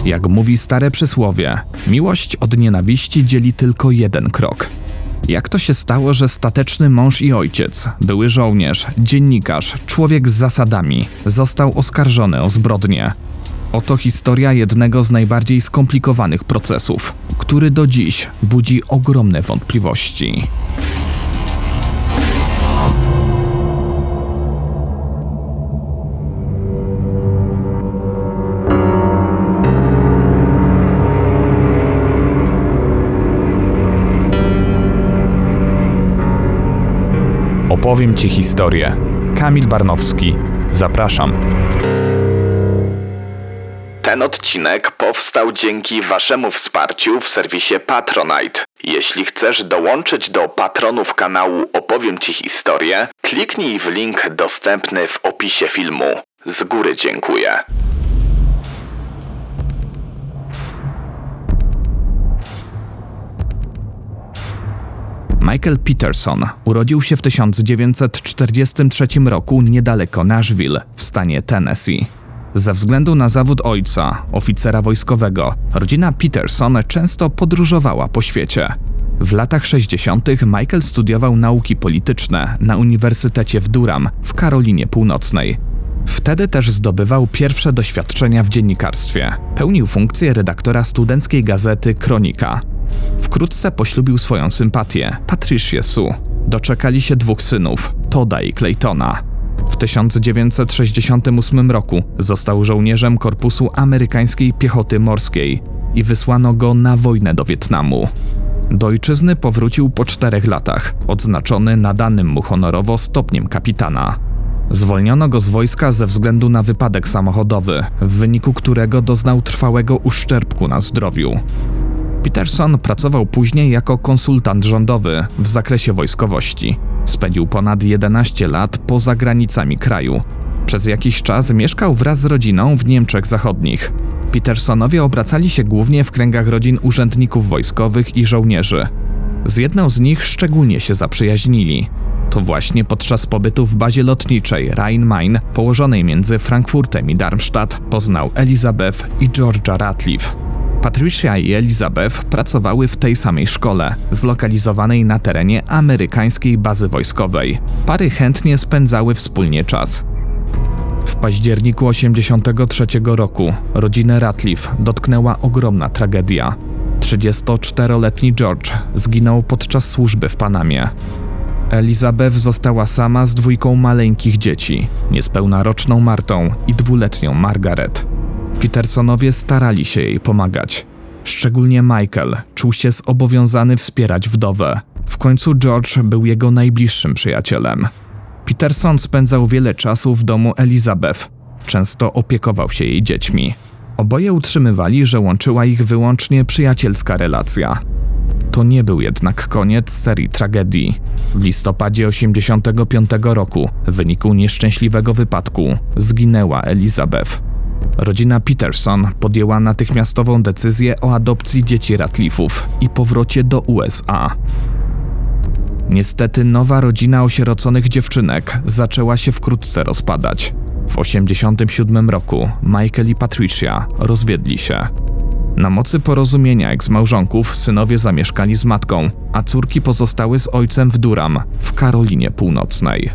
Jak mówi stare przysłowie, miłość od nienawiści dzieli tylko jeden krok. Jak to się stało, że stateczny mąż i ojciec, były żołnierz, dziennikarz, człowiek z zasadami, został oskarżony o zbrodnię? Oto historia jednego z najbardziej skomplikowanych procesów, który do dziś budzi ogromne wątpliwości. Opowiem Ci historię. Kamil Barnowski. Zapraszam. Ten odcinek powstał dzięki Waszemu wsparciu w serwisie Patronite. Jeśli chcesz dołączyć do patronów kanału Opowiem Ci historię, kliknij w link dostępny w opisie filmu. Z góry dziękuję. Michael Peterson urodził się w 1943 roku niedaleko Nashville w stanie Tennessee. Ze względu na zawód ojca, oficera wojskowego, rodzina Peterson często podróżowała po świecie. W latach 60. Michael studiował nauki polityczne na Uniwersytecie w Durham w Karolinie Północnej. Wtedy też zdobywał pierwsze doświadczenia w dziennikarstwie. Pełnił funkcję redaktora studenckiej gazety Kronika. Wkrótce poślubił swoją sympatię, Patricię Sue. Doczekali się 2 synów, Todda i Claytona. W 1968 roku został żołnierzem Korpusu Amerykańskiej Piechoty Morskiej i wysłano go na wojnę do Wietnamu. Do ojczyzny powrócił po 4 latach, odznaczony nadanym mu honorowo stopniem kapitana. Zwolniono go z wojska ze względu na wypadek samochodowy, w wyniku którego doznał trwałego uszczerbku na zdrowiu. Peterson pracował później jako konsultant rządowy w zakresie wojskowości. Spędził ponad 11 lat poza granicami kraju. Przez jakiś czas mieszkał wraz z rodziną w Niemczech Zachodnich. Petersonowie obracali się głównie w kręgach rodzin urzędników wojskowych i żołnierzy. Z jedną z nich szczególnie się zaprzyjaźnili. To właśnie podczas pobytu w bazie lotniczej Rhein-Main, położonej między Frankfurtem i Darmstadt, poznał Elizabeth i George'a Ratliff. Patricia i Elizabeth pracowały w tej samej szkole, zlokalizowanej na terenie amerykańskiej bazy wojskowej. Pary chętnie spędzały wspólnie czas. W październiku 1983 roku rodzinę Ratliff dotknęła ogromna tragedia. 34-letni George zginął podczas służby w Panamie. Elizabeth została sama z 2 maleńkich dzieci, niespełna roczną Martą i 2-letnią Margaret. Petersonowie starali się jej pomagać. Szczególnie Michael czuł się zobowiązany wspierać wdowę. W końcu George był jego najbliższym przyjacielem. Peterson spędzał wiele czasu w domu Elizabeth. Często opiekował się jej dziećmi. Oboje utrzymywali, że łączyła ich wyłącznie przyjacielska relacja. To nie był jednak koniec serii tragedii. W listopadzie 1985 roku w wyniku nieszczęśliwego wypadku zginęła Elizabeth. Rodzina Peterson podjęła natychmiastową decyzję o adopcji dzieci Ratliffów i powrocie do USA. Niestety nowa rodzina osieroconych dziewczynek zaczęła się wkrótce rozpadać. W 1987 roku Michael i Patricia rozwiedli się. Na mocy porozumienia eksmałżonków synowie zamieszkali z matką, a córki pozostały z ojcem w Durham w Karolinie Północnej.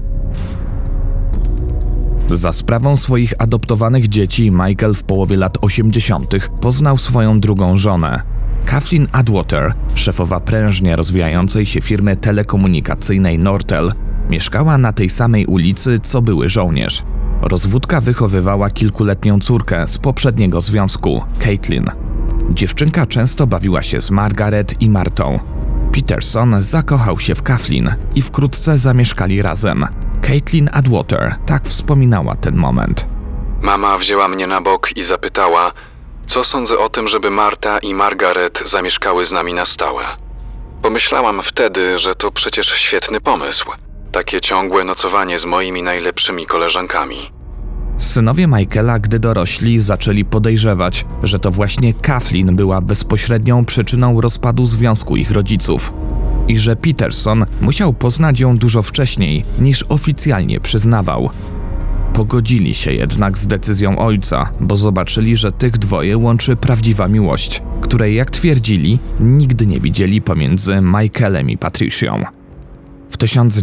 Za sprawą swoich adoptowanych dzieci Michael w połowie lat 80. poznał swoją drugą żonę. Kathleen Atwater, szefowa prężnie rozwijającej się firmy telekomunikacyjnej Nortel, mieszkała na tej samej ulicy, co były żołnierz. Rozwódka wychowywała kilkuletnią córkę z poprzedniego związku, Caitlin. Dziewczynka często bawiła się z Margaret i Martą. Peterson zakochał się w Kathleen i wkrótce zamieszkali razem. Caitlin Atwater tak wspominała ten moment. Mama wzięła mnie na bok i zapytała, co sądzę o tym, żeby Marta i Margaret zamieszkały z nami na stałe. Pomyślałam wtedy, że to przecież świetny pomysł. Takie ciągłe nocowanie z moimi najlepszymi koleżankami. Synowie Michaela, gdy dorośli, zaczęli podejrzewać, że to właśnie Kathleen była bezpośrednią przyczyną rozpadu związku ich rodziców i że Peterson musiał poznać ją dużo wcześniej, niż oficjalnie przyznawał. Pogodzili się jednak z decyzją ojca, bo zobaczyli, że tych dwoje łączy prawdziwa miłość, której, jak twierdzili, nigdy nie widzieli pomiędzy Michaelem i Patricią. W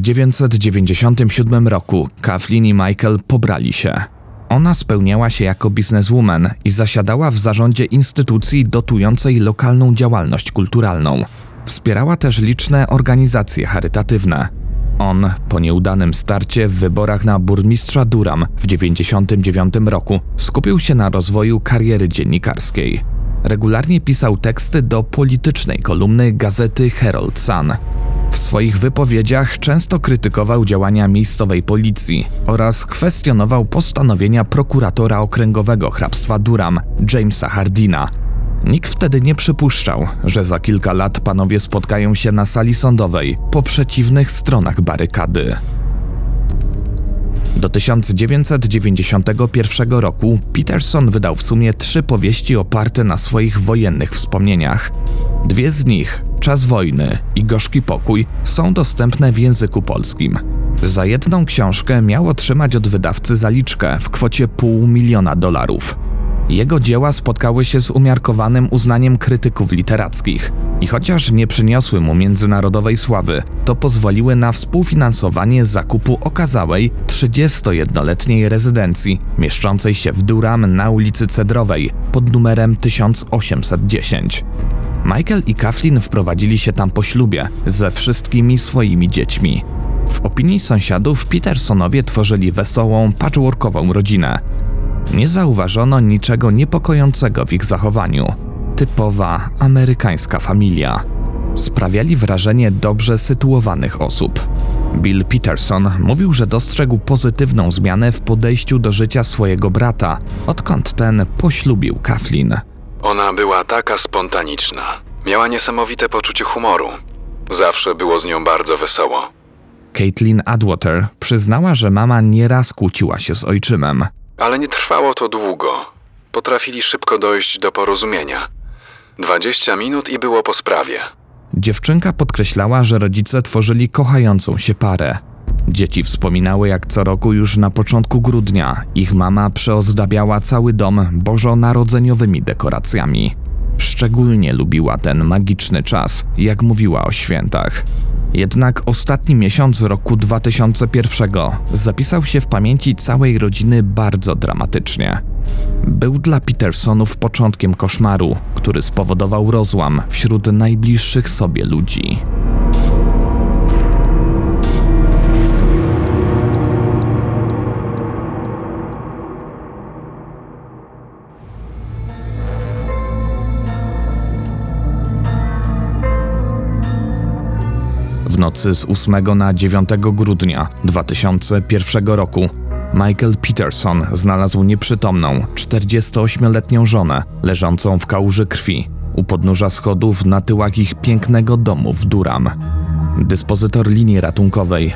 1997 roku Kathleen i Michael pobrali się. Ona spełniała się jako bizneswoman i zasiadała w zarządzie instytucji dotującej lokalną działalność kulturalną. Wspierała też liczne organizacje charytatywne. On, po nieudanym starcie w wyborach na burmistrza Durham w 1999 roku, skupił się na rozwoju kariery dziennikarskiej. Regularnie pisał teksty do politycznej kolumny gazety Herald Sun. W swoich wypowiedziach często krytykował działania miejscowej policji oraz kwestionował postanowienia prokuratora okręgowego hrabstwa Durham, Jamesa Hardina. Nikt wtedy nie przypuszczał, że za kilka lat panowie spotkają się na sali sądowej po przeciwnych stronach barykady. Do 1991 roku Peterson wydał w sumie 3 powieści oparte na swoich wojennych wspomnieniach. 2 z nich, Czas wojny i Gorzki pokój, są dostępne w języku polskim. Za jedną książkę miał otrzymać od wydawcy zaliczkę w kwocie $500 000. Jego dzieła spotkały się z umiarkowanym uznaniem krytyków literackich i chociaż nie przyniosły mu międzynarodowej sławy, to pozwoliły na współfinansowanie zakupu okazałej 31-letniej rezydencji mieszczącej się w Durham na ulicy Cedrowej pod numerem 1810. Michael i Kathleen wprowadzili się tam po ślubie ze wszystkimi swoimi dziećmi. W opinii sąsiadów Petersonowie tworzyli wesołą, patchworkową rodzinę. Nie zauważono niczego niepokojącego w ich zachowaniu. Typowa amerykańska familia. Sprawiali wrażenie dobrze sytuowanych osób. Bill Peterson mówił, że dostrzegł pozytywną zmianę w podejściu do życia swojego brata, odkąd ten poślubił Kathleen. Ona była taka spontaniczna. Miała niesamowite poczucie humoru. Zawsze było z nią bardzo wesoło. Caitlin Atwater przyznała, że mama nieraz kłóciła się z ojczymem. Ale nie trwało to długo. Potrafili szybko dojść do porozumienia. 20 minut i było po sprawie. Dziewczynka podkreślała, że rodzice tworzyli kochającą się parę. Dzieci wspominały, jak co roku już na początku grudnia ich mama przeozdabiała cały dom bożonarodzeniowymi dekoracjami. Szczególnie lubiła ten magiczny czas, jak mówiła o świętach. Jednak ostatni miesiąc roku 2001 zapisał się w pamięci całej rodziny bardzo dramatycznie. Był dla Petersonów początkiem koszmaru, który spowodował rozłam wśród najbliższych sobie ludzi. W nocy z 8 na 9 grudnia 2001 roku Michael Peterson znalazł nieprzytomną 48-letnią żonę leżącą w kałuży krwi u podnóża schodów na tyłach ich pięknego domu w Durham. Dyspozytor linii ratunkowej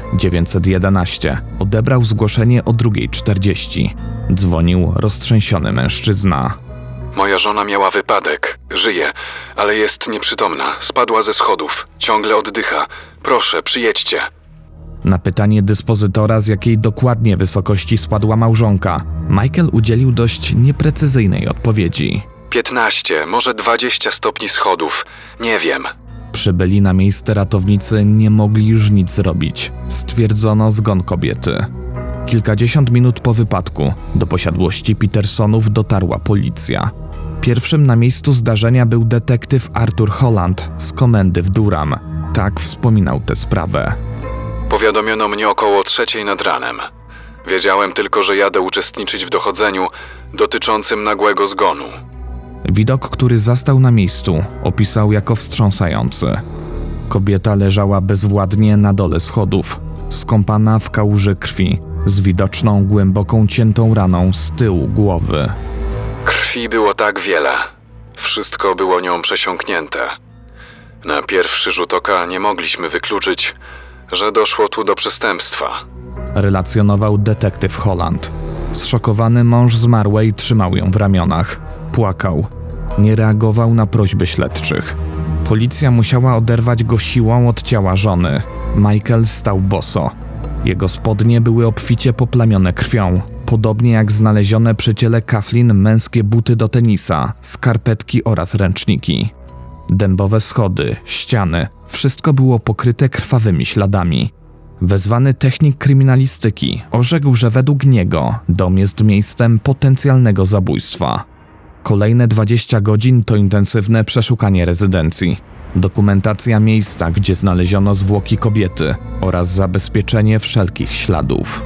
911 odebrał zgłoszenie o 2:40. Dzwonił roztrzęsiony mężczyzna. Moja żona miała wypadek. Żyje, ale jest nieprzytomna. Spadła ze schodów. Ciągle oddycha. Proszę, przyjedźcie. Na pytanie dyspozytora, z jakiej dokładnie wysokości spadła małżonka, Michael udzielił dość nieprecyzyjnej odpowiedzi. 15, może 20 stopni schodów. Nie wiem. Przybyli na miejsce ratownicy nie mogli już nic zrobić. Stwierdzono zgon kobiety. Kilkadziesiąt minut po wypadku do posiadłości Petersonów dotarła policja. Pierwszym na miejscu zdarzenia był detektyw Arthur Holland z komendy w Durham. Tak wspominał tę sprawę. Powiadomiono mnie około 3:00 nad ranem. Wiedziałem tylko, że jadę uczestniczyć w dochodzeniu dotyczącym nagłego zgonu. Widok, który zastał na miejscu, opisał jako wstrząsający. Kobieta leżała bezwładnie na dole schodów, skąpana w kałuży krwi, z widoczną głęboką ciętą raną z tyłu głowy. Krwi było tak wiele. Wszystko było nią przesiąknięte. Na pierwszy rzut oka nie mogliśmy wykluczyć, że doszło tu do przestępstwa. Relacjonował detektyw Holland. Zszokowany mąż zmarłej trzymał ją w ramionach. Płakał. Nie reagował na prośby śledczych. Policja musiała oderwać go siłą od ciała żony. Michael stał boso. Jego spodnie były obficie poplamione krwią, podobnie jak znalezione przy ciele Kathleen męskie buty do tenisa, skarpetki oraz ręczniki. Dębowe schody, ściany, wszystko było pokryte krwawymi śladami. Wezwany technik kryminalistyki orzekł, że według niego dom jest miejscem potencjalnego zabójstwa. Kolejne 20 godzin to intensywne przeszukanie rezydencji, dokumentacja miejsca, gdzie znaleziono zwłoki kobiety oraz zabezpieczenie wszelkich śladów.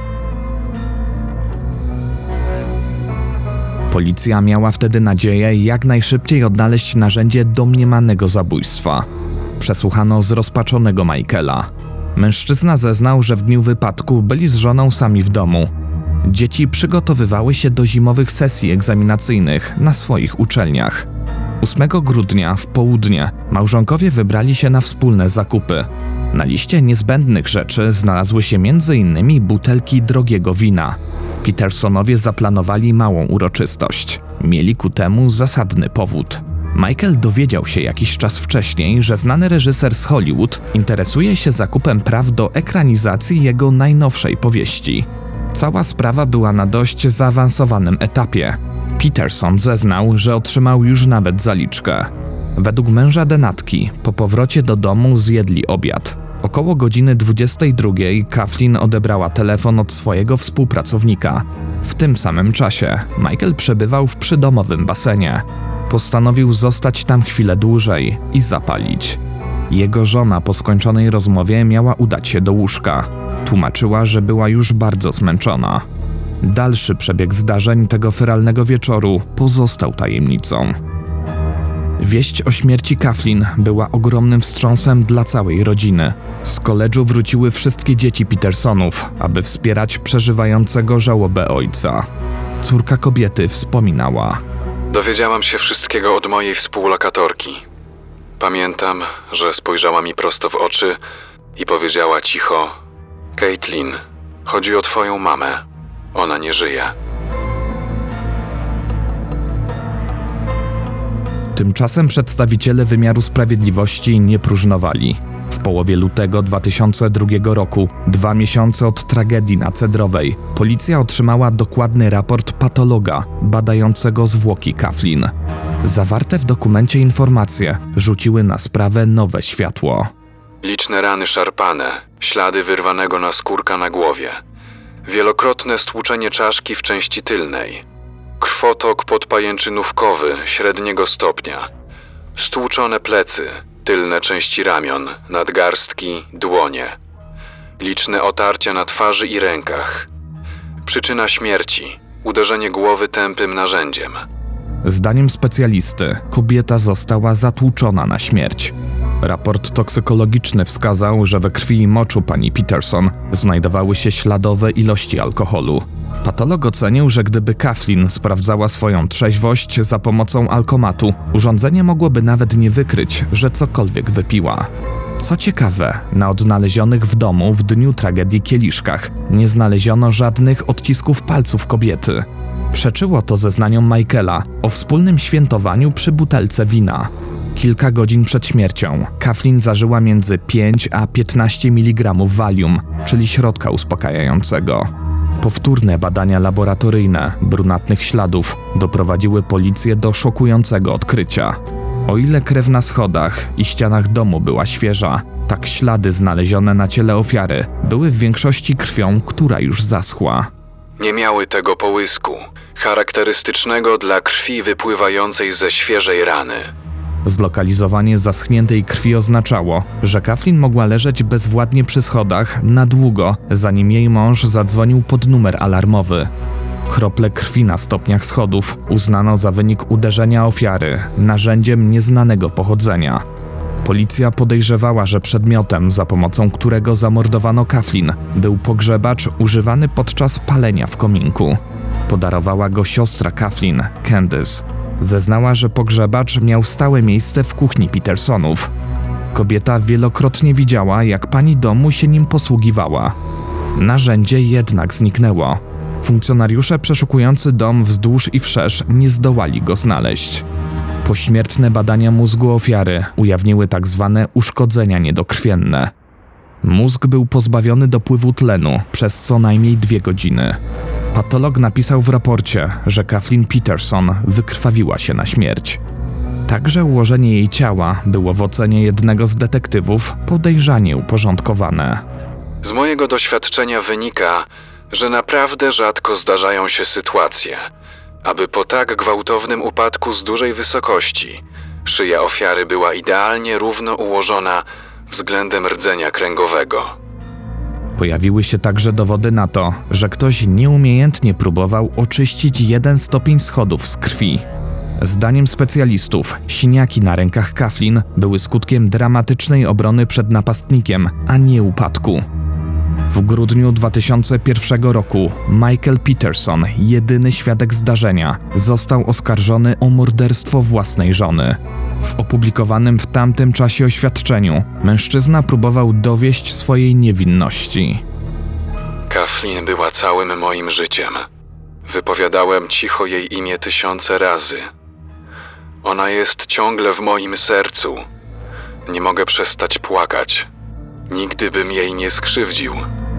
Policja miała wtedy nadzieję jak najszybciej odnaleźć narzędzie domniemanego zabójstwa. Przesłuchano zrozpaczonego Michaela. Mężczyzna zeznał, że w dniu wypadku byli z żoną sami w domu. Dzieci przygotowywały się do zimowych sesji egzaminacyjnych na swoich uczelniach. 8 grudnia w południe małżonkowie wybrali się na wspólne zakupy. Na liście niezbędnych rzeczy znalazły się m.in. butelki drogiego wina. Petersonowie zaplanowali małą uroczystość. Mieli ku temu zasadny powód. Michael dowiedział się jakiś czas wcześniej, że znany reżyser z Hollywood interesuje się zakupem praw do ekranizacji jego najnowszej powieści. Cała sprawa była na dość zaawansowanym etapie. Peterson zeznał, że otrzymał już nawet zaliczkę. Według męża denatki, po powrocie do domu zjedli obiad. Około godziny 22 Kathleen odebrała telefon od swojego współpracownika. W tym samym czasie Michael przebywał w przydomowym basenie. Postanowił zostać tam chwilę dłużej i zapalić. Jego żona po skończonej rozmowie miała udać się do łóżka. Tłumaczyła, że była już bardzo zmęczona. Dalszy przebieg zdarzeń tego feralnego wieczoru pozostał tajemnicą. Wieść o śmierci Kathleen była ogromnym wstrząsem dla całej rodziny. Z koledżu wróciły wszystkie dzieci Petersonów, aby wspierać przeżywającego żałobę ojca. Córka kobiety wspominała: Dowiedziałam się wszystkiego od mojej współlokatorki. Pamiętam, że spojrzała mi prosto w oczy i powiedziała cicho: Caitlin, chodzi o twoją mamę. Ona nie żyje. Tymczasem przedstawiciele wymiaru sprawiedliwości nie próżnowali. W połowie lutego 2002 roku, 2 miesiące od tragedii na Cedrowej, policja otrzymała dokładny raport patologa badającego zwłoki Kathleen. Zawarte w dokumencie informacje rzuciły na sprawę nowe światło. Liczne rany szarpane, ślady wyrwanego naskórka na głowie, wielokrotne stłuczenie czaszki w części tylnej, krwotok podpajęczynówkowy średniego stopnia, stłuczone plecy, tylne części ramion, nadgarstki, dłonie, liczne otarcia na twarzy i rękach. Przyczyna śmierci: uderzenie głowy tępym narzędziem. Zdaniem specjalisty, kobieta została zatłuczona na śmierć. Raport toksykologiczny wskazał, że we krwi i moczu pani Peterson znajdowały się śladowe ilości alkoholu. Patolog ocenił, że gdyby Kathleen sprawdzała swoją trzeźwość za pomocą alkomatu, urządzenie mogłoby nawet nie wykryć, że cokolwiek wypiła. Co ciekawe, na odnalezionych w domu w dniu tragedii kieliszkach nie znaleziono żadnych odcisków palców kobiety. Przeczyło to zeznaniom Michaela o wspólnym świętowaniu przy butelce wina. Kilka godzin przed śmiercią Kathleen zażyła między 5 a 15 mg Valium, czyli środka uspokajającego. Powtórne badania laboratoryjne brunatnych śladów doprowadziły policję do szokującego odkrycia. O ile krew na schodach i ścianach domu była świeża, tak ślady znalezione na ciele ofiary były w większości krwią, która już zaschła. Nie miały tego połysku, charakterystycznego dla krwi wypływającej ze świeżej rany. Zlokalizowanie zaschniętej krwi oznaczało, że Kathleen mogła leżeć bezwładnie przy schodach na długo, zanim jej mąż zadzwonił pod numer alarmowy. Krople krwi na stopniach schodów uznano za wynik uderzenia ofiary narzędziem nieznanego pochodzenia. Policja podejrzewała, że przedmiotem, za pomocą którego zamordowano Kathleen, był pogrzebacz używany podczas palenia w kominku. Podarowała go siostra Kathleen, Candice. Zeznała, że pogrzebacz miał stałe miejsce w kuchni Petersonów. Kobieta wielokrotnie widziała, jak pani domu się nim posługiwała. Narzędzie jednak zniknęło. Funkcjonariusze przeszukujący dom wzdłuż i wszerz nie zdołali go znaleźć. Pośmiertne badania mózgu ofiary ujawniły tzw. uszkodzenia niedokrwienne. Mózg był pozbawiony dopływu tlenu przez co najmniej 2 godziny. Patolog napisał w raporcie, że Kathleen Peterson wykrwawiła się na śmierć. Także ułożenie jej ciała było w ocenie jednego z detektywów podejrzanie uporządkowane. Z mojego doświadczenia wynika, że naprawdę rzadko zdarzają się sytuacje, aby po tak gwałtownym upadku z dużej wysokości szyja ofiary była idealnie równo ułożona względem rdzenia kręgowego. Pojawiły się także dowody na to, że ktoś nieumiejętnie próbował oczyścić jeden stopień schodów z krwi. Zdaniem specjalistów, siniaki na rękach Kathleen były skutkiem dramatycznej obrony przed napastnikiem, a nie upadku. W grudniu 2001 roku Michael Peterson, jedyny świadek zdarzenia, został oskarżony o morderstwo własnej żony. W opublikowanym w tamtym czasie oświadczeniu mężczyzna próbował dowieść swojej niewinności. Kathleen była całym moim życiem. Wypowiadałem cicho jej imię tysiące razy. Ona jest ciągle w moim sercu. Nie mogę przestać płakać. Nigdy bym jej nie skrzywdził.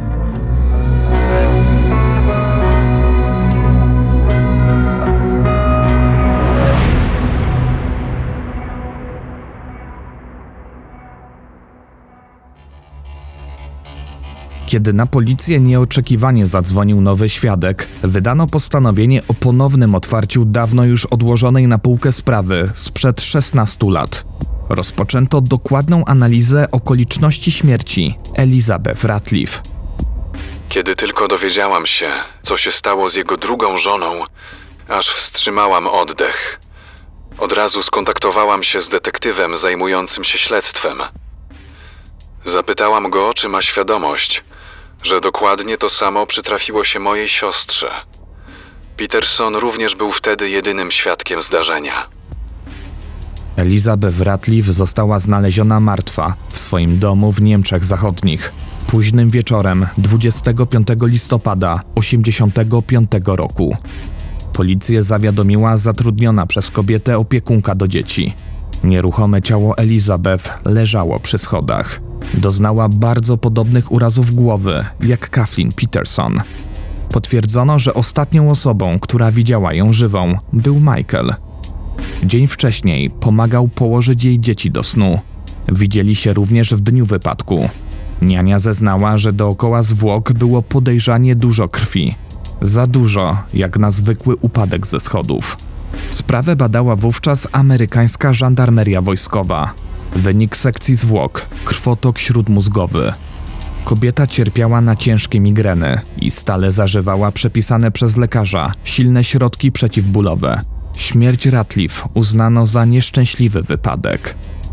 Kiedy na policję nieoczekiwanie zadzwonił nowy świadek, wydano postanowienie o ponownym otwarciu dawno już odłożonej na półkę sprawy sprzed 16 lat. Rozpoczęto dokładną analizę okoliczności śmierci Elizabeth Ratliff. Kiedy tylko dowiedziałam się, co się stało z jego drugą żoną, aż wstrzymałam oddech. Od razu skontaktowałam się z detektywem zajmującym się śledztwem. Zapytałam go, czy ma świadomość, że dokładnie to samo przytrafiło się mojej siostrze. Peterson również był wtedy jedynym świadkiem zdarzenia. Elizabeth Ratliff została znaleziona martwa w swoim domu w Niemczech Zachodnich. Późnym wieczorem 25 listopada 1985 roku. Policję zawiadomiła zatrudniona przez kobietę opiekunka do dzieci. Nieruchome ciało Elizabeth leżało przy schodach. Doznała bardzo podobnych urazów głowy jak Kathleen Peterson. Potwierdzono, że ostatnią osobą, która widziała ją żywą, był Michael. Dzień wcześniej pomagał położyć jej dzieci do snu. Widzieli się również w dniu wypadku. Niania zeznała, że dookoła zwłok było podejrzanie dużo krwi. Za dużo, jak na zwykły upadek ze schodów. Sprawę badała wówczas amerykańska żandarmeria wojskowa. Wynik sekcji zwłok – krwotok śródmózgowy. Kobieta cierpiała na ciężkie migreny i stale zażywała przepisane przez lekarza silne środki przeciwbólowe. Śmierć Ratliff uznano za nieszczęśliwy wypadek.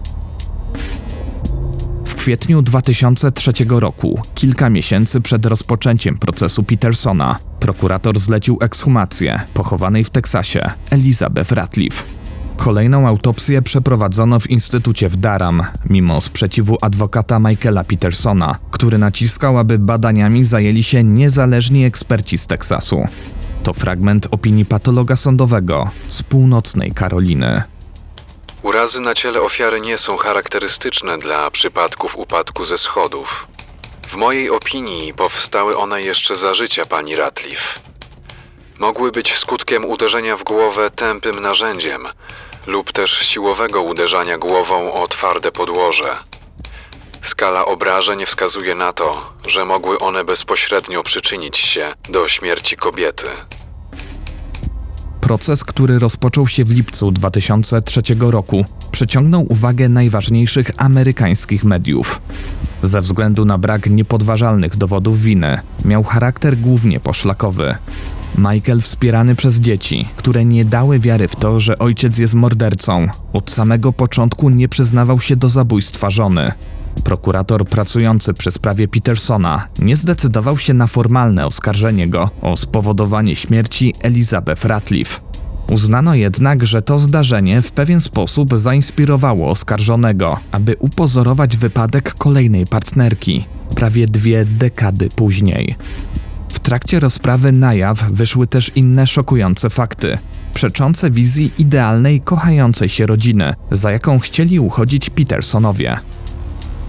W kwietniu 2003 roku, kilka miesięcy przed rozpoczęciem procesu Petersona, prokurator zlecił ekshumację pochowanej w Teksasie Elizabeth Ratliff. Kolejną autopsję przeprowadzono w instytucie w Durham, mimo sprzeciwu adwokata Michaela Petersona, który naciskał, aby badaniami zajęli się niezależni eksperci z Teksasu. To fragment opinii patologa sądowego z północnej Karoliny. Urazy na ciele ofiary nie są charakterystyczne dla przypadków upadku ze schodów. W mojej opinii powstały one jeszcze za życia pani Ratliff. Mogły być skutkiem uderzenia w głowę tępym narzędziem lub też siłowego uderzania głową o twarde podłoże. Skala obrażeń wskazuje na to, że mogły one bezpośrednio przyczynić się do śmierci kobiety. Proces, który rozpoczął się w lipcu 2003 roku, przyciągnął uwagę najważniejszych amerykańskich mediów. Ze względu na brak niepodważalnych dowodów winy, miał charakter głównie poszlakowy. Michael, wspierany przez dzieci, które nie dały wiary w to, że ojciec jest mordercą, od samego początku nie przyznawał się do zabójstwa żony. Prokurator pracujący przy sprawie Petersona nie zdecydował się na formalne oskarżenie go o spowodowanie śmierci Elizabeth Ratliff. Uznano jednak, że to zdarzenie w pewien sposób zainspirowało oskarżonego, aby upozorować wypadek kolejnej partnerki, prawie 2 dekady później. W trakcie rozprawy na jaw wyszły też inne szokujące fakty, przeczące wizji idealnej, kochającej się rodziny, za jaką chcieli uchodzić Petersonowie.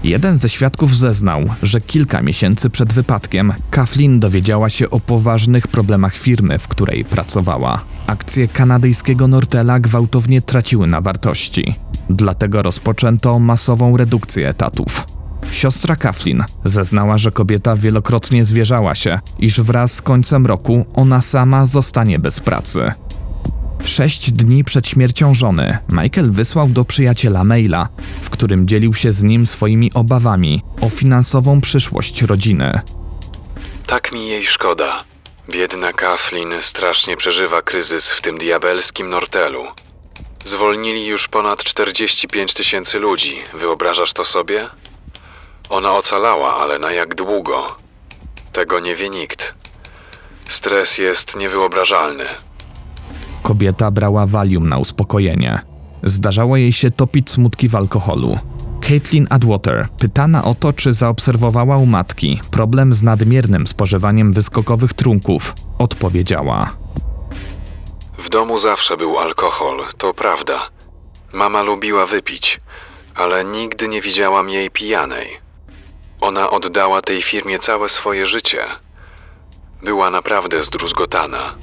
Jeden ze świadków zeznał, że kilka miesięcy przed wypadkiem Kathleen dowiedziała się o poważnych problemach firmy, w której pracowała. Akcje kanadyjskiego Nortela gwałtownie traciły na wartości. Dlatego rozpoczęto masową redukcję etatów. Siostra Kathleen zeznała, że kobieta wielokrotnie zwierzała się, iż wraz z końcem roku ona sama zostanie bez pracy. 6 dni przed śmiercią żony Michael wysłał do przyjaciela maila, w którym dzielił się z nim swoimi obawami o finansową przyszłość rodziny. Tak mi jej szkoda. Biedna Kathleen strasznie przeżywa kryzys w tym diabelskim Nortelu. Zwolnili już ponad 45 000 ludzi. Wyobrażasz to sobie? Ona ocalała, ale na jak długo? Tego nie wie nikt. Stres jest niewyobrażalny. Kobieta brała Valium na uspokojenie. Zdarzało jej się topić smutki w alkoholu. Caitlin Atwater, pytana o to, czy zaobserwowała u matki problem z nadmiernym spożywaniem wyskokowych trunków, odpowiedziała: W domu zawsze był alkohol, to prawda. Mama lubiła wypić, ale nigdy nie widziałam jej pijanej. Ona oddała tej firmie całe swoje życie. Była naprawdę zdruzgotana.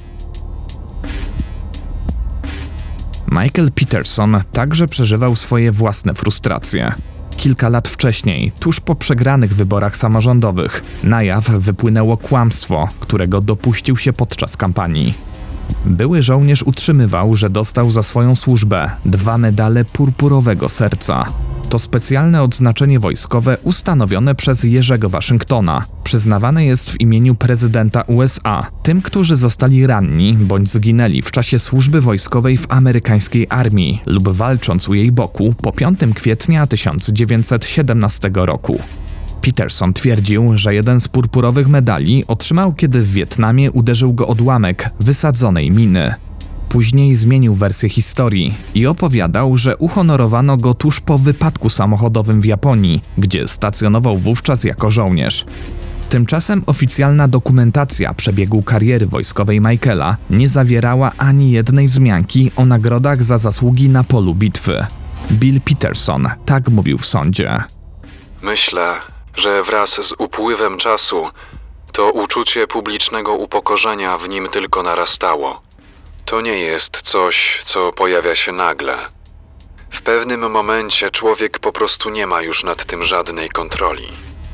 Michael Peterson także przeżywał swoje własne frustracje. Kilka lat wcześniej, tuż po przegranych wyborach samorządowych, na jaw wypłynęło kłamstwo, którego dopuścił się podczas kampanii. Były żołnierz utrzymywał, że dostał za swoją służbę 2 medale purpurowego serca. To specjalne odznaczenie wojskowe ustanowione przez Jerzego Waszyngtona. Przyznawane jest w imieniu prezydenta USA, tym, którzy zostali ranni bądź zginęli w czasie służby wojskowej w amerykańskiej armii lub walcząc u jej boku po 5 kwietnia 1917 roku. Peterson twierdził, że jeden z purpurowych medali otrzymał, kiedy w Wietnamie uderzył go odłamek wysadzonej miny. Później zmienił wersję historii i opowiadał, że uhonorowano go tuż po wypadku samochodowym w Japonii, gdzie stacjonował wówczas jako żołnierz. Tymczasem oficjalna dokumentacja przebiegu kariery wojskowej Michaela nie zawierała ani jednej wzmianki o nagrodach za zasługi na polu bitwy. Bill Peterson tak mówił w sądzie. Myślę, że wraz z upływem czasu to uczucie publicznego upokorzenia w nim tylko narastało. To nie jest coś, co pojawia się nagle. W pewnym momencie człowiek po prostu nie ma już nad tym żadnej kontroli.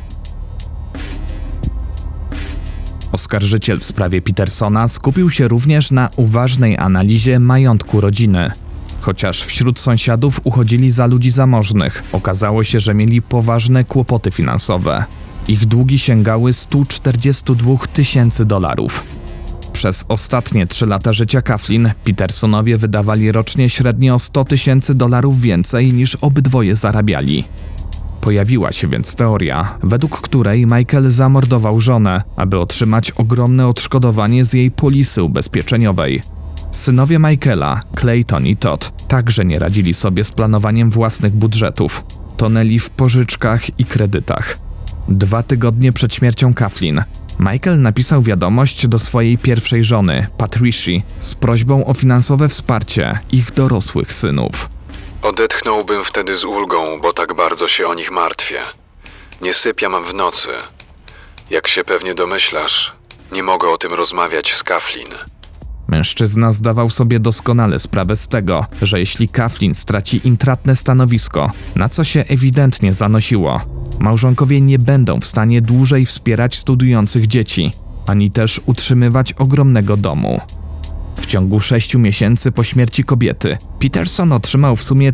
Oskarżyciel w sprawie Petersona skupił się również na uważnej analizie majątku rodziny. Chociaż wśród sąsiadów uchodzili za ludzi zamożnych, okazało się, że mieli poważne kłopoty finansowe. Ich długi sięgały $142,000. Przez ostatnie 3 lata życia Kathleen Petersonowie wydawali rocznie średnio $100,000 więcej niż obydwoje zarabiali. Pojawiła się więc teoria, według której Michael zamordował żonę, aby otrzymać ogromne odszkodowanie z jej polisy ubezpieczeniowej. Synowie Michaela, Clayton i Todd, także nie radzili sobie z planowaniem własnych budżetów. Tonęli w pożyczkach i kredytach. 2 tygodnie przed śmiercią Kathleen Michael napisał wiadomość do swojej pierwszej żony, Patricia, z prośbą o finansowe wsparcie ich dorosłych synów. Odetchnąłbym wtedy z ulgą, bo tak bardzo się o nich martwię. Nie sypiam w nocy. Jak się pewnie domyślasz, nie mogę o tym rozmawiać z Kathleen. Mężczyzna zdawał sobie doskonale sprawę z tego, że jeśli Kathleen straci intratne stanowisko, na co się ewidentnie zanosiło, małżonkowie nie będą w stanie dłużej wspierać studiujących dzieci, ani też utrzymywać ogromnego domu. W ciągu 6 miesięcy po śmierci kobiety, Peterson otrzymał w sumie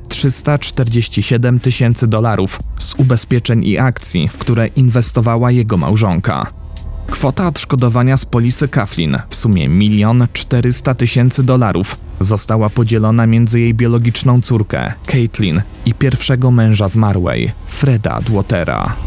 $347,000 z ubezpieczeń i akcji, w które inwestowała jego małżonka. Kwota odszkodowania z polisy Kathleen, w sumie $1,400,000, została podzielona między jej biologiczną córkę, Caitlin, i pierwszego męża zmarłej, Freda Atwatera.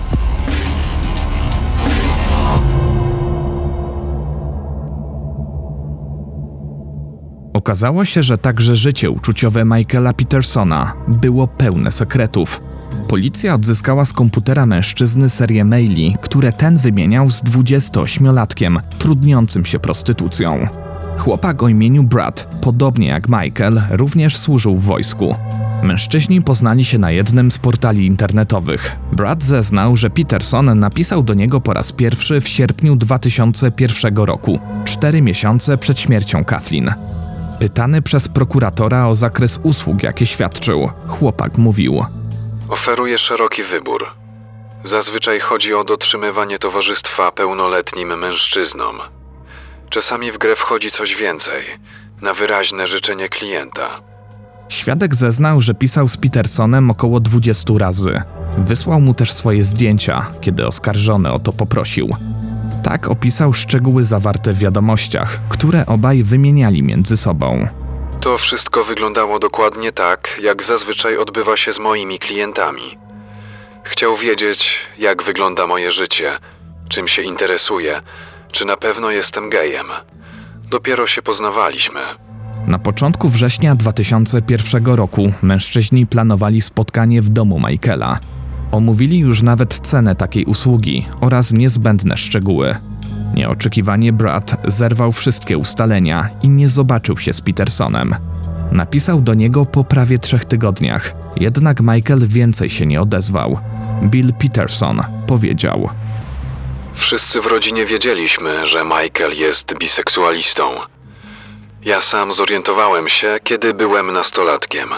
Okazało się, że także życie uczuciowe Michaela Petersona było pełne sekretów. Policja odzyskała z komputera mężczyzny serię maili, które ten wymieniał z 28-latkiem, trudniącym się prostytucją. Chłopak o imieniu Brad, podobnie jak Michael, również służył w wojsku. Mężczyźni poznali się na jednym z portali internetowych. Brad zeznał, że Peterson napisał do niego po raz pierwszy w sierpniu 2001 roku, 4 miesiące przed śmiercią Kathleen. Pytany przez prokuratora o zakres usług, jakie świadczył, chłopak mówił: Oferuję szeroki wybór. Zazwyczaj chodzi o dotrzymywanie towarzystwa pełnoletnim mężczyznom. Czasami w grę wchodzi coś więcej, na wyraźne życzenie klienta. Świadek zeznał, że pisał z Petersonem około 20 razy. Wysłał mu też swoje zdjęcia, kiedy oskarżony o to poprosił. Tak opisał szczegóły zawarte w wiadomościach, które obaj wymieniali między sobą. To wszystko wyglądało dokładnie tak, jak zazwyczaj odbywa się z moimi klientami. Chciał wiedzieć, jak wygląda moje życie, czym się interesuję, czy na pewno jestem gejem. Dopiero się poznawaliśmy. Na początku września 2001 roku mężczyźni planowali spotkanie w domu Michaela. Omówili już nawet cenę takiej usługi oraz niezbędne szczegóły. Nieoczekiwanie Brad zerwał wszystkie ustalenia i nie zobaczył się z Petersonem. Napisał do niego po prawie 3 tygodniach, jednak Michael więcej się nie odezwał. Bill Peterson powiedział: Wszyscy w rodzinie wiedzieliśmy, że Michael jest biseksualistą. Ja sam zorientowałem się, kiedy byłem nastolatkiem.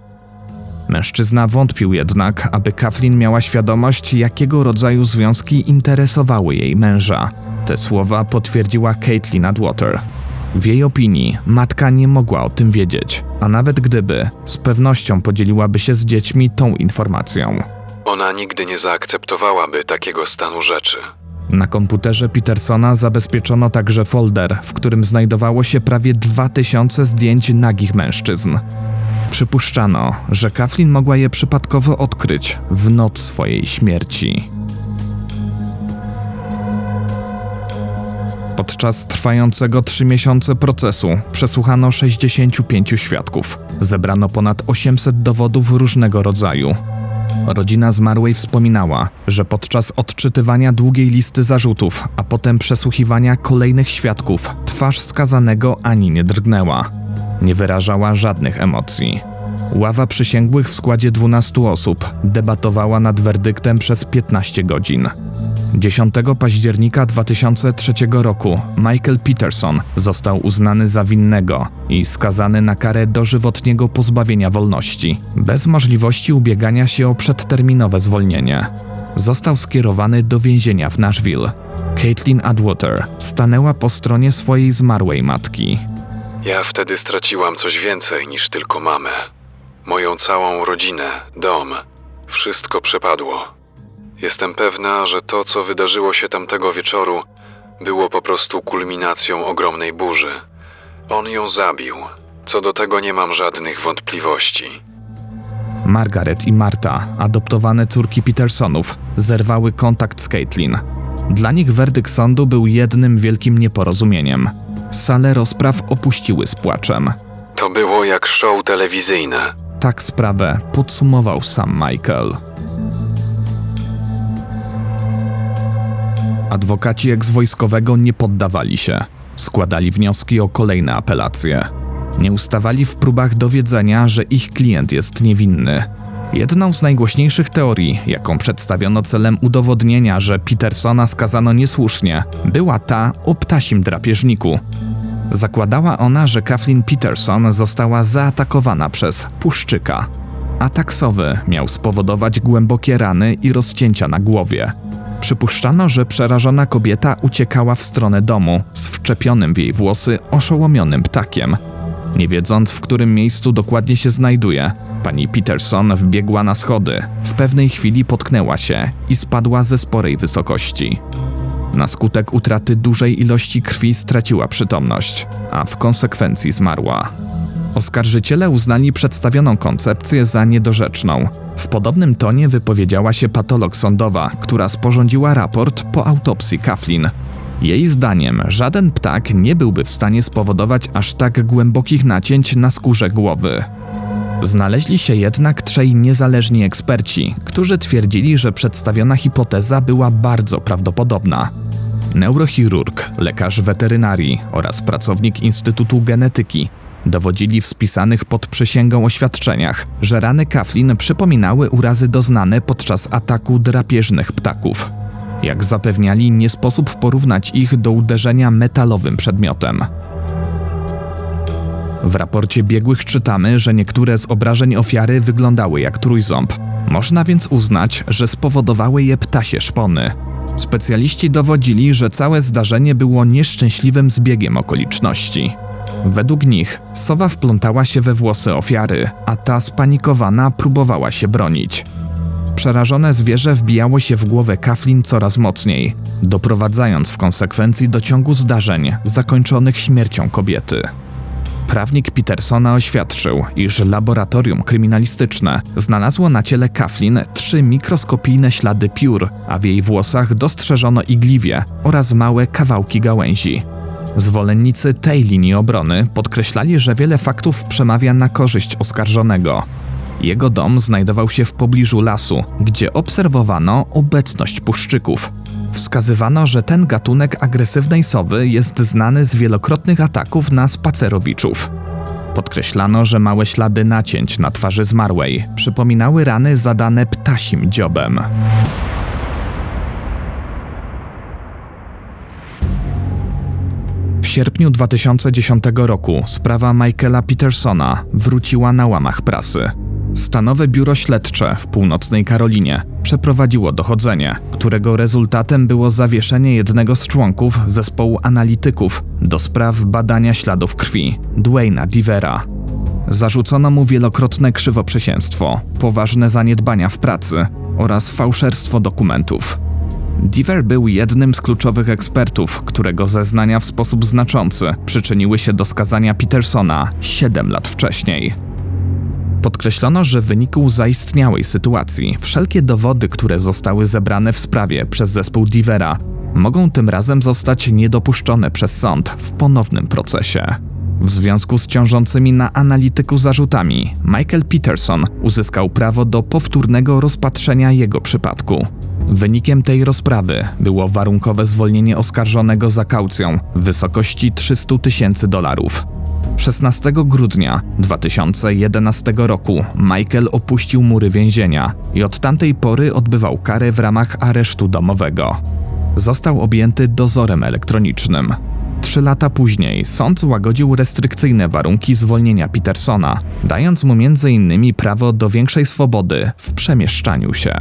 Mężczyzna wątpił jednak, aby Kathleen miała świadomość, jakiego rodzaju związki interesowały jej męża. Te słowa potwierdziła Caitlin Atwater. W jej opinii matka nie mogła o tym wiedzieć, a nawet gdyby, z pewnością podzieliłaby się z dziećmi tą informacją. Ona nigdy nie zaakceptowałaby takiego stanu rzeczy. Na komputerze Petersona zabezpieczono także folder, w którym znajdowało się prawie 2000 zdjęć nagich mężczyzn. Przypuszczano, że Kathleen mogła je przypadkowo odkryć w noc swojej śmierci. Podczas trwającego 3 miesiące procesu przesłuchano 65 świadków. Zebrano ponad 800 dowodów różnego rodzaju. Rodzina zmarłej wspominała, że podczas odczytywania długiej listy zarzutów, a potem przesłuchiwania kolejnych świadków, twarz skazanego ani nie drgnęła. Nie wyrażała żadnych emocji. Ława przysięgłych w składzie 12 osób debatowała nad werdyktem przez 15 godzin. 10 października 2003 roku Michael Peterson został uznany za winnego i skazany na karę dożywotniego pozbawienia wolności, bez możliwości ubiegania się o przedterminowe zwolnienie. Został skierowany do więzienia w Nashville. Caitlin Atwater stanęła po stronie swojej zmarłej matki. Ja wtedy straciłam coś więcej niż tylko mamę. Moją całą rodzinę, dom. Wszystko przepadło. Jestem pewna, że to, co wydarzyło się tamtego wieczoru, było po prostu kulminacją ogromnej burzy. On ją zabił. Co do tego nie mam żadnych wątpliwości. Margaret i Marta, adoptowane córki Petersonów, zerwały kontakt z Caitlin. Dla nich werdykt sądu był jednym wielkim nieporozumieniem. Salę rozpraw opuściły z płaczem. To było jak show telewizyjne. Tak sprawę podsumował sam Michael. Adwokaci eks-wojskowego nie poddawali się. Składali wnioski o kolejne apelacje. Nie ustawali w próbach dowiedzenia, że ich klient jest niewinny. Jedną z najgłośniejszych teorii, jaką przedstawiono celem udowodnienia, że Petersona skazano niesłusznie, była ta o ptasim drapieżniku. Zakładała ona, że Kathleen Peterson została zaatakowana przez puszczyka. Atak sowy miał spowodować głębokie rany i rozcięcia na głowie. Przypuszczano, że przerażona kobieta uciekała w stronę domu z wczepionym w jej włosy oszołomionym ptakiem. Nie wiedząc, w którym miejscu dokładnie się znajduje, pani Peterson wbiegła na schody. W pewnej chwili potknęła się i spadła ze sporej wysokości. Na skutek utraty dużej ilości krwi straciła przytomność, a w konsekwencji zmarła. Oskarżyciele uznali przedstawioną koncepcję za niedorzeczną. W podobnym tonie wypowiedziała się patolog sądowa, która sporządziła raport po autopsji Kathleen. Jej zdaniem żaden ptak nie byłby w stanie spowodować aż tak głębokich nacięć na skórze głowy. Znaleźli się jednak 3 niezależni eksperci, którzy twierdzili, że przedstawiona hipoteza była bardzo prawdopodobna. Neurochirurg, lekarz weterynarii oraz pracownik Instytutu Genetyki Dowodzili w spisanych pod przysięgą oświadczeniach, że rany Kathleen przypominały urazy doznane podczas ataku drapieżnych ptaków. Jak zapewniali, nie sposób porównać ich do uderzenia metalowym przedmiotem. W raporcie biegłych czytamy, że niektóre z obrażeń ofiary wyglądały jak trójząb. Można więc uznać, że spowodowały je ptasie szpony. Specjaliści dowodzili, że całe zdarzenie było nieszczęśliwym zbiegiem okoliczności. Według nich sowa wplątała się we włosy ofiary, a ta spanikowana próbowała się bronić. Przerażone zwierzę wbijało się w głowę Kathleen coraz mocniej, doprowadzając w konsekwencji do ciągu zdarzeń zakończonych śmiercią kobiety. Prawnik Petersona oświadczył, iż laboratorium kryminalistyczne znalazło na ciele Kathleen 3 mikroskopijne ślady piór, a w jej włosach dostrzeżono igliwie oraz małe kawałki gałęzi. Zwolennicy tej linii obrony podkreślali, że wiele faktów przemawia na korzyść oskarżonego. Jego dom znajdował się w pobliżu lasu, gdzie obserwowano obecność puszczyków. Wskazywano, że ten gatunek agresywnej sowy jest znany z wielokrotnych ataków na spacerowiczów. Podkreślano, że małe ślady nacięć na twarzy zmarłej przypominały rany zadane ptasim dziobem. W sierpniu 2010 roku sprawa Michaela Petersona wróciła na łamach prasy. Stanowe Biuro Śledcze w Północnej Karolinie przeprowadziło dochodzenie, którego rezultatem było zawieszenie jednego z członków zespołu analityków do spraw badania śladów krwi, Dwayna Divera. Zarzucono mu wielokrotne krzywoprzysięstwo, poważne zaniedbania w pracy oraz fałszerstwo dokumentów. Diver był jednym z kluczowych ekspertów, którego zeznania w sposób znaczący przyczyniły się do skazania Petersona 7 lat wcześniej. Podkreślono, że w wyniku zaistniałej sytuacji wszelkie dowody, które zostały zebrane w sprawie przez zespół Divera, mogą tym razem zostać niedopuszczone przez sąd w ponownym procesie. W związku z ciążącymi na analityku zarzutami, Michael Peterson uzyskał prawo do powtórnego rozpatrzenia jego przypadku. Wynikiem tej rozprawy było warunkowe zwolnienie oskarżonego za kaucją w wysokości $300,000. 16 grudnia 2011 roku Michael opuścił mury więzienia i od tamtej pory odbywał karę w ramach aresztu domowego. Został objęty dozorem elektronicznym. 3 lata później sąd złagodził restrykcyjne warunki zwolnienia Petersona, dając mu m.in. prawo do większej swobody w przemieszczaniu się.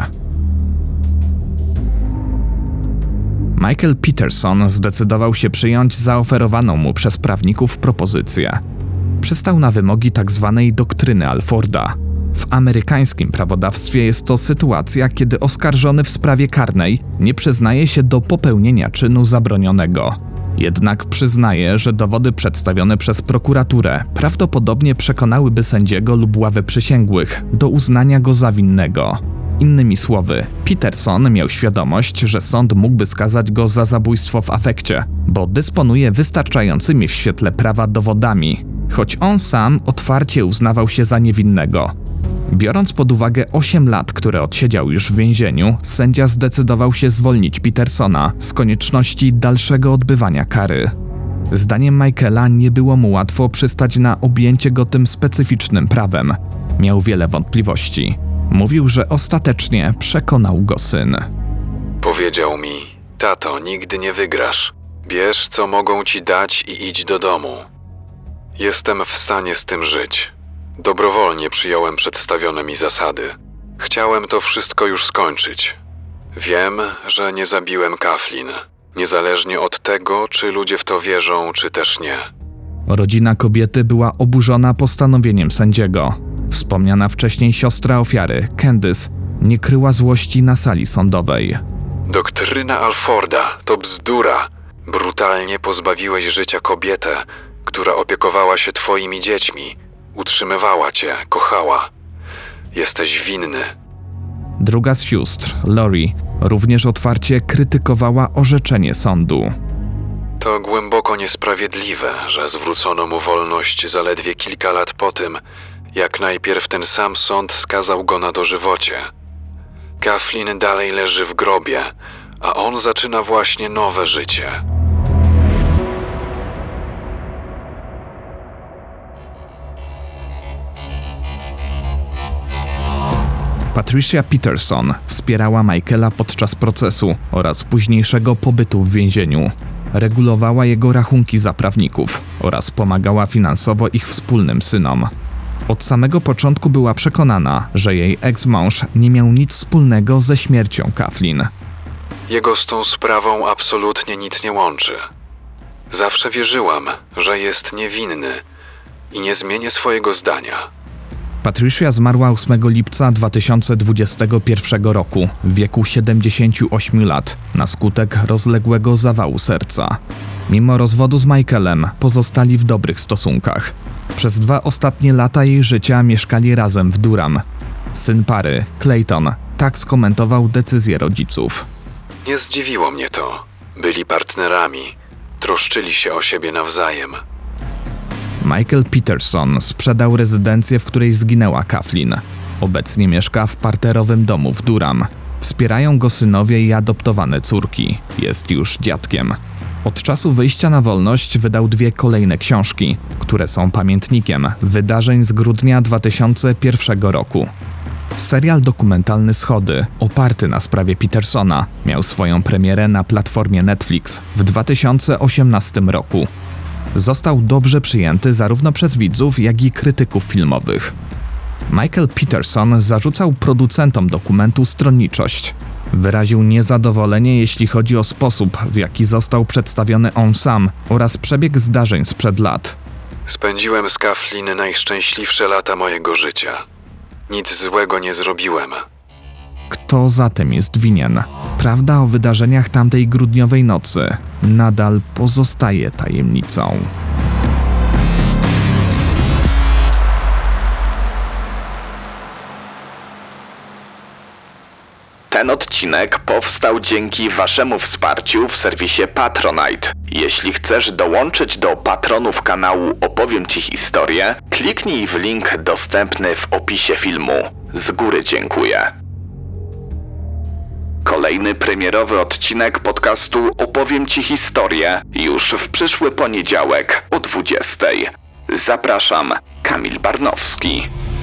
Michael Peterson zdecydował się przyjąć zaoferowaną mu przez prawników propozycję. Przystał na wymogi tzw. doktryny Alforda. W amerykańskim prawodawstwie jest to sytuacja, kiedy oskarżony w sprawie karnej nie przyznaje się do popełnienia czynu zabronionego. Jednak przyznaje, że dowody przedstawione przez prokuraturę prawdopodobnie przekonałyby sędziego lub ławę przysięgłych do uznania go za winnego. Innymi słowy, Peterson miał świadomość, że sąd mógłby skazać go za zabójstwo w afekcie, bo dysponuje wystarczającymi w świetle prawa dowodami, choć on sam otwarcie uznawał się za niewinnego. Biorąc pod uwagę 8 lat, które odsiedział już w więzieniu, sędzia zdecydował się zwolnić Petersona z konieczności dalszego odbywania kary. Zdaniem Michaela nie było mu łatwo przystać na objęcie go tym specyficznym prawem. Miał wiele wątpliwości. Mówił, że ostatecznie przekonał go syn. Powiedział mi: tato, nigdy nie wygrasz. Bierz, co mogą ci dać i idź do domu. Jestem w stanie z tym żyć. Dobrowolnie przyjąłem przedstawione mi zasady. Chciałem to wszystko już skończyć. Wiem, że nie zabiłem Kathleen, niezależnie od tego, czy ludzie w to wierzą, czy też nie. Rodzina kobiety była oburzona postanowieniem sędziego. Wspomniana wcześniej siostra ofiary, Candice, nie kryła złości na sali sądowej. Doktryna Alforda to bzdura. Brutalnie pozbawiłeś życia kobietę, która opiekowała się twoimi dziećmi, utrzymywała cię, kochała. Jesteś winny. Druga z sióstr, Lori, również otwarcie krytykowała orzeczenie sądu. To głęboko niesprawiedliwe, że zwrócono mu wolność zaledwie kilka lat po tym, jak najpierw ten sam sąd skazał go na dożywocie. Kathleen dalej leży w grobie, a on zaczyna właśnie nowe życie. Patricia Peterson wspierała Michaela podczas procesu oraz późniejszego pobytu w więzieniu. Regulowała jego rachunki za prawników oraz pomagała finansowo ich wspólnym synom. Od samego początku była przekonana, że jej eks-mąż nie miał nic wspólnego ze śmiercią Kathleen. Jego z tą sprawą absolutnie nic nie łączy. Zawsze wierzyłam, że jest niewinny i nie zmienię swojego zdania. Patricia zmarła 8 lipca 2021 roku w wieku 78 lat na skutek rozległego zawału serca. Mimo rozwodu z Michaelem pozostali w dobrych stosunkach. Przez 2 ostatnie lata jej życia mieszkali razem w Durham. Syn pary, Clayton, tak skomentował decyzję rodziców. Nie zdziwiło mnie to. Byli partnerami. Troszczyli się o siebie nawzajem. Michael Peterson sprzedał rezydencję, w której zginęła Kathleen. Obecnie mieszka w parterowym domu w Durham. Wspierają go synowie i adoptowane córki. Jest już dziadkiem. Od czasu wyjścia na wolność wydał 2 kolejne książki, które są pamiętnikiem wydarzeń z grudnia 2001 roku. Serial dokumentalny Schody, oparty na sprawie Petersona, miał swoją premierę na platformie Netflix w 2018 roku. Został dobrze przyjęty zarówno przez widzów, jak i krytyków filmowych. Michael Peterson zarzucał producentom dokumentu stronniczość. Wyraził niezadowolenie, jeśli chodzi o sposób, w jaki został przedstawiony on sam oraz przebieg zdarzeń sprzed lat. Spędziłem z Kathleen najszczęśliwsze lata mojego życia. Nic złego nie zrobiłem. Kto zatem jest winien? Prawda o wydarzeniach tamtej grudniowej nocy nadal pozostaje tajemnicą. Ten odcinek powstał dzięki waszemu wsparciu w serwisie Patronite. Jeśli chcesz dołączyć do patronów kanału Opowiem Ci historię, kliknij w link dostępny w opisie filmu. Z góry dziękuję. Kolejny premierowy odcinek podcastu Opowiem Ci historię już w przyszły poniedziałek o 20:00. Zapraszam, Kamil Barnowski.